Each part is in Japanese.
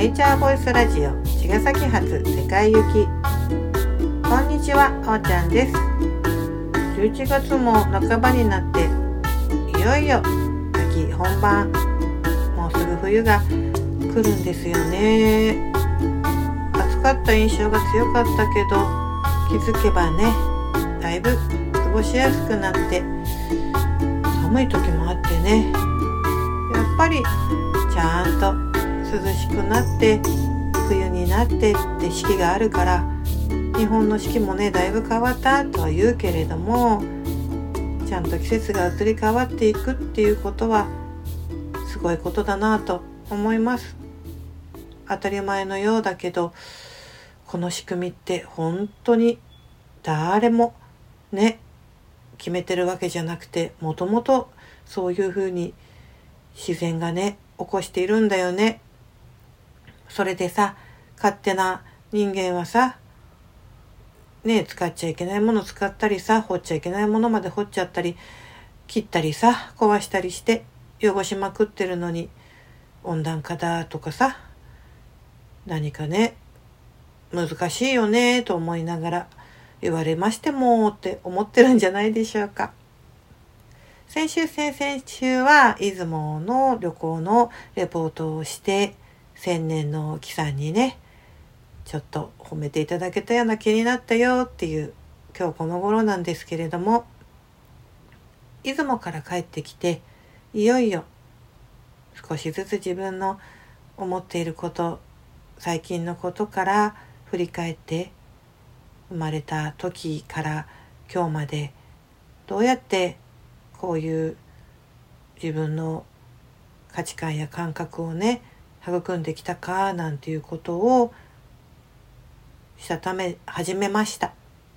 ネイチャーボイスラジオ茅ヶ崎発世界行き。こんにちは、あおちゃんです。11月も半ばになっていよいよ秋本番、もうすぐ冬が来るんですよね。暑かった印象が強かったけど、気づけばね、だいぶ過ごしやすくなって寒い時もあってね、やっぱりちゃんと涼しくなって冬になってって四季があるから、日本の四季もねだいぶ変わったとは言うけれども、ちゃんと季節が移り変わっていくっていうことはすごいことだなと思います。当たり前のようだけど、この仕組みって本当に誰もね決めてるわけじゃなくて、もともとそういうふうに自然がね起こしているんだよね。それでさ、勝手な人間はさね、使っちゃいけないもの使ったりさ、掘っちゃいけないものまで掘っちゃったり、切ったりさ、壊したりして汚しまくってるのに、温暖化だとかさ、何かね難しいよねと思いながら、言われましてもって思ってるんじゃないでしょうか。先週先々週は出雲の旅行のレポートをして、千年の木さんにねちょっと褒めていただけたような気になったよっていう今日この頃なんですけれども、出雲から帰ってきていよいよ少しずつ自分の思っていること、最近のことから振り返って、生まれた時から今日までどうやってこういう自分の価値観や感覚をね育んできたかなんていうことをしたため始めました。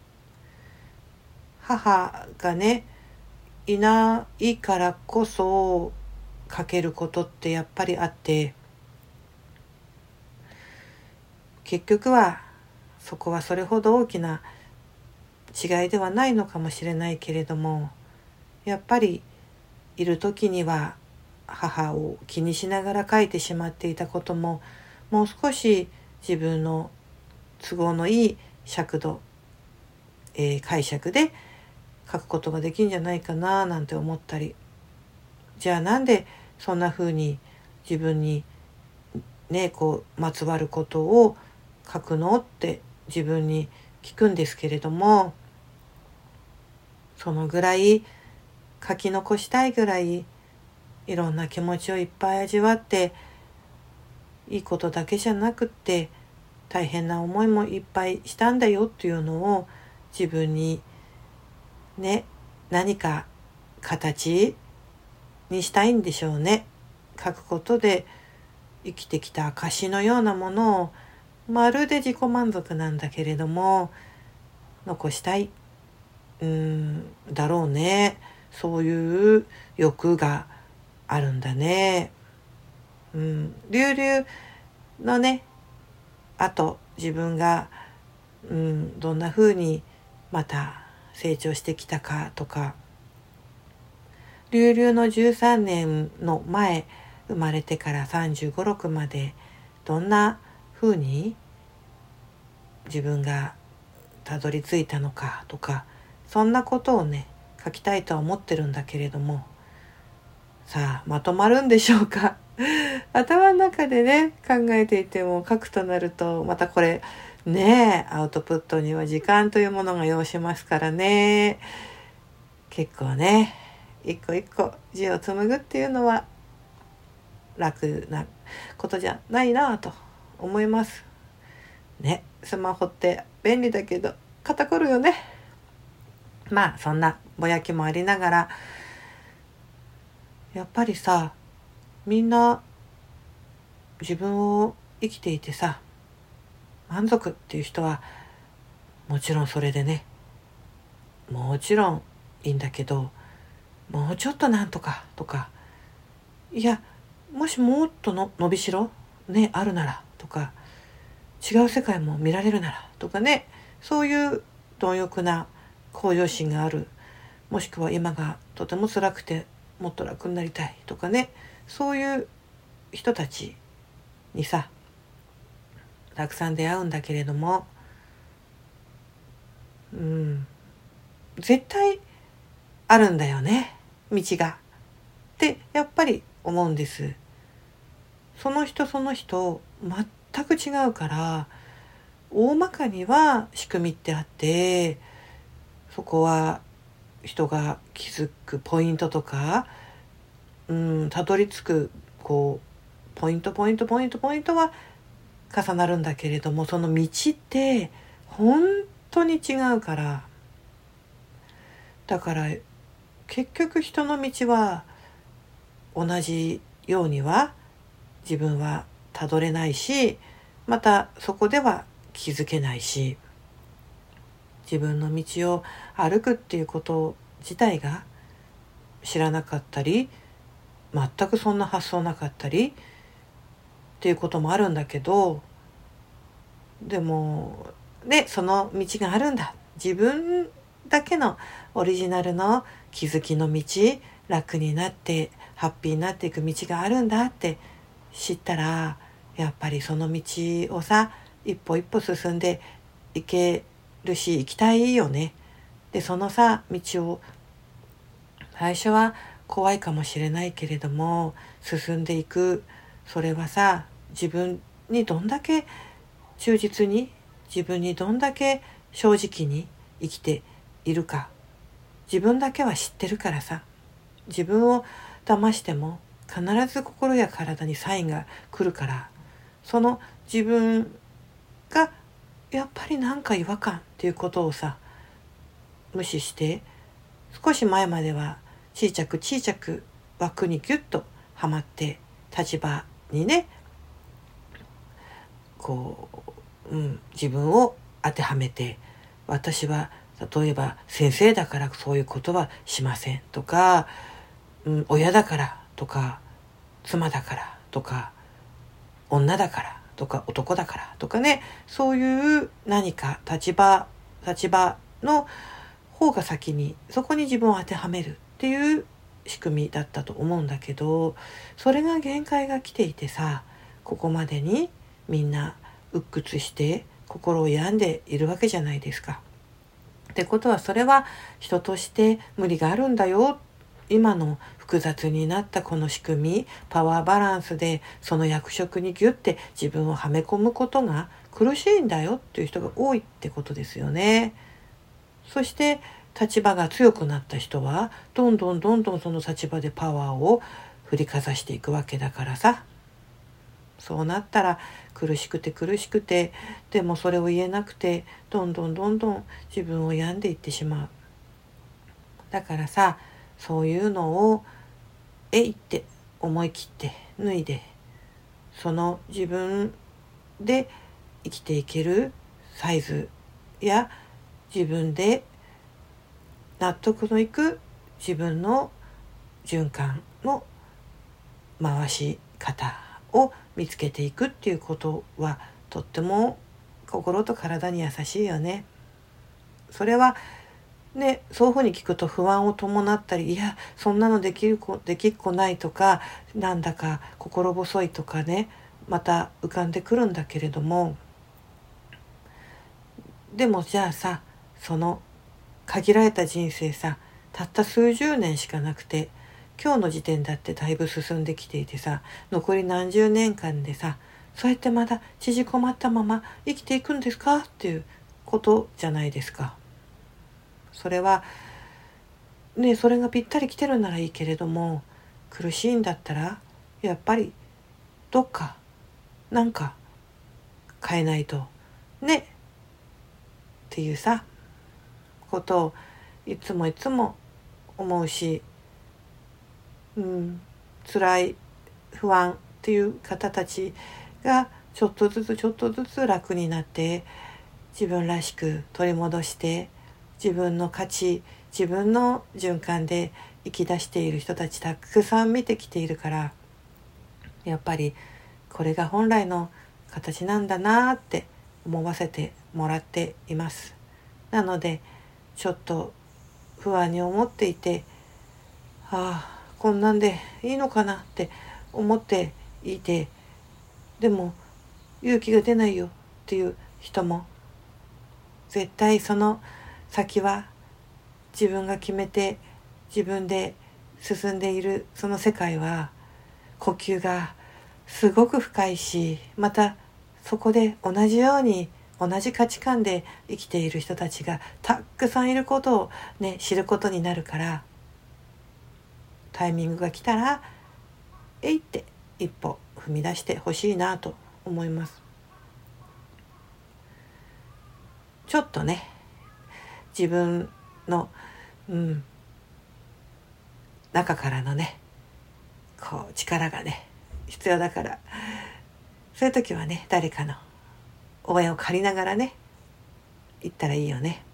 母がねいないからこそ書けることってやっぱりあって、結局はそこはそれほど大きな違いではないのかもしれないけれども、やっぱりいる時には母を気にしながら書いてしまっていたことも、もう少し自分の都合のいい尺度、解釈で書くことができるんじゃないかななんて思ったり、じゃあなんでそんな風に自分にねこうまつわることを書くのって自分に聞くんですけれども、そのぐらい書き残したいぐらいいろんな気持ちをいっぱい味わって、いいことだけじゃなくって大変な思いもいっぱいしたんだよっていうのを自分にね何か形にしたいんでしょうね。書くことで生きてきた証のようなものを、まるで自己満足なんだけれども残したいだろうね。そういう欲があるんだね。流々のね、あと自分がどんな風にまた成長してきたかとか、流々の13年の前、生まれてから35、6までどんな風に自分がたどり着いたのかとか、そんなことをね書きたいとは思ってるんだけれども、さあまとまるんでしょうか。頭の中でね考えていても書くとなると、またこれねアウトプットには時間というものが要しますからね、結構ね一個一個字を紡ぐっていうのは楽なことじゃないなと思いますね。スマホって便利だけど肩こるよね。まあそんなぼやきもありながら、やっぱりさ、みんな自分を生きていてさ満足っていう人はもちろんそれでね、もちろんいいんだけど、もうちょっとなんとかとか、いやもしもっとの伸びしろねあるならとか、違う世界も見られるならとかね、そういう貪欲な向上心がある、もしくは今がとても辛くてもっと楽になりたいとかね、そういう人たちにさたくさん出会うんだけれども、絶対あるんだよね、道がってやっぱり思うんです。その人その人全く違うから、大まかには仕組みってあって、そこは人が気づくポイントとか、たどり着くポイントは重なるんだけれども、その道って本当に違うから、だから結局人の道は同じようには自分はたどれないし、またそこでは気づけないし、自分の道を歩くっていうこと自体が知らなかったり、全くそんな発想なかったりっていうこともあるんだけど、でもその道があるんだ、自分だけのオリジナルの気づきの道、楽になってハッピーになっていく道があるんだって知ったら、やっぱりその道をさ、一歩一歩進んでいけるし、行きたいよね。でそのさ道を、最初は怖いかもしれないけれども進んでいく、それはさ、自分にどんだけ忠実に、自分にどんだけ正直に生きているか、自分だけは知ってるからさ。自分を騙しても必ず心や体にサインが来るから、その自分がやっぱりなんか違和感っていうことをさ、無視して、少し前までは小さく枠にギュッとはまって、立場にね自分を当てはめて、私は例えば先生だからそういうことはしませんとか、親だからとか、妻だからとか、女だからとか、男だからとかね、そういう何か立場の方が先に、そこに自分を当てはめるっていう仕組みだったと思うんだけど、それが限界が来ていてさ、ここまでにみんな鬱屈して心を病んでいるわけじゃないですか。ってことは、それは人として無理があるんだよ。今の複雑になったこの仕組み、パワーバランスでその役職にギュッて自分をはめ込むことが苦しいんだよっていう人が多いってことですよね。そして立場が強くなった人はどんどんその立場でパワーを振りかざしていくわけだからさ。そうなったら苦しくて、でもそれを言えなくて、どんどん自分を病んでいってしまう。だからさ、そういうのをって思い切って脱いで、その自分で生きていけるサイズや、自分で納得のいく自分の循環の回し方を見つけていくっていうことは、とっても心と体に優しいよね。それはね、そういうふうに聞くと不安を伴ったり、いやそんなのできっこないとか、なんだか心細いとかね、また浮かんでくるんだけれども、でもじゃあさ、その限られた人生さ、たった数十年しかなくて、今日の時点だってだいぶ進んできていてさ、残り何十年間でさ、そうやってまだ縮こまったまま生きていくんですかっていうことじゃないですか。それはね、それがぴったり来てるならいいけれども、苦しいんだったらやっぱりどっかなんか変えないとねっていうさことをいつも思うし、辛い不安っていう方たちがちょっとずつ楽になって、自分らしく取り戻して、自分の価値、自分の循環で生き出している人たちたくさん見てきているから、やっぱりこれが本来の形なんだなって思わせてもらっています。なのでちょっと不安に思っていて、こんなんでいいのかなって思っていて、でも勇気が出ないよ、 っていう人も、絶対その先は自分が決めて自分で進んでいるその世界は呼吸がすごく深いし、またそこで同じように同じ価値観で生きている人たちがたくさんいることをね、知ることになるから、タイミングが来たらって一歩踏み出してほしいなと思います。ちょっとね、自分の、中からのね、こう力がね必要だから、そういう時はね、誰かの応援を借りながらね行ったらいいよね。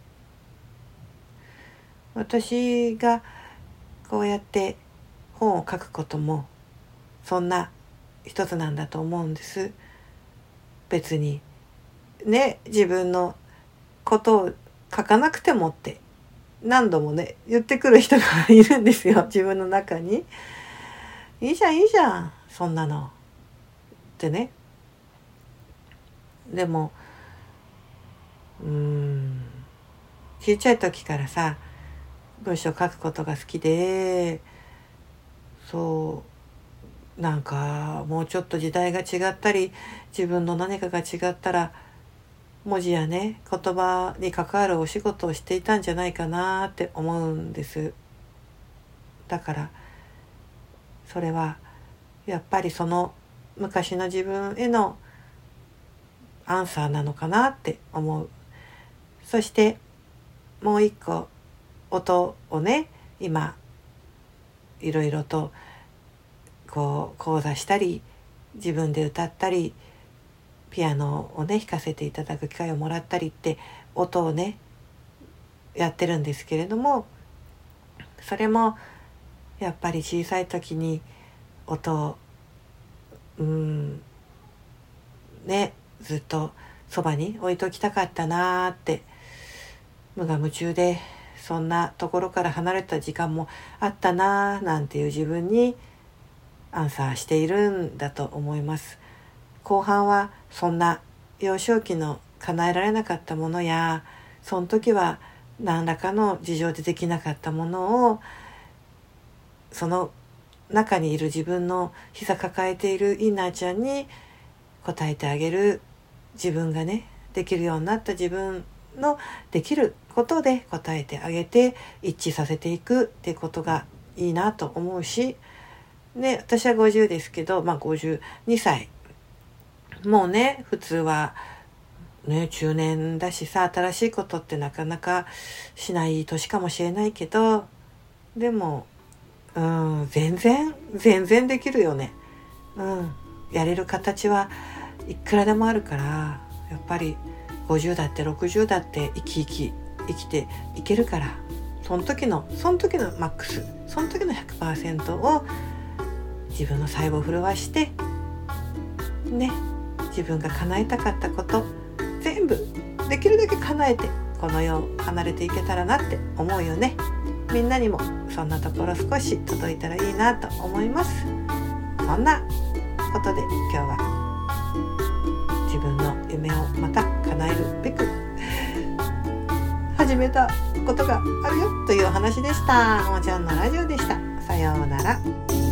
私がこうやって本を書くこともそんな一つなんだと思うんです。別にね、自分のことを書かなくてもって何度もね言ってくる人がいるんですよ、自分の中に。いいじゃんそんなのってね。でもちっちゃい時からさ、文章を書くことが好きで、なんかもうちょっと時代が違ったり、自分の何かが違ったら、文字やね、言葉に関わるお仕事をしていたんじゃないかなって思うんです。だからそれはやっぱりその昔の自分へのアンサーなのかなって思う。そしてもう一個、音をね、今いろいろとこう講座したり、自分で歌ったり、ピアノをね弾かせていただく機会をもらったりって、音をねやってるんですけれども、それもやっぱり小さい時に音をねずっとそばに置いときたかったなーって、無我夢中でそんなところから離れた時間もあったなーなんていう自分にアンサーしているんだと思います。後半はそんな幼少期の叶えられなかったものや、その時は何らかの事情でできなかったものを、その中にいる自分の膝抱えているインナーちゃんに答えてあげる、自分がねできるようになった自分のできることで答えてあげて一致させていくってことがいいなと思うし、ね、私は50ですけど、52歳、もうね普通はね中年だしさ、新しいことってなかなかしない年かもしれないけど、でも全然できるよね。やれる形はいくらでもあるから、やっぱり50だって60だって生きていけるから、その時のマックス、その時の 100% を自分の細胞を震わしてね、自分が叶えたかったこと全部できるだけ叶えてこの世を離れていけたらなって思うよね。みんなにもそんなところ少し届いたらいいなと思います。そんなことで今日は自分の夢をまた叶えるべく始めたことがあるよというお話でした。ももちゃんのラジオでした。さようなら。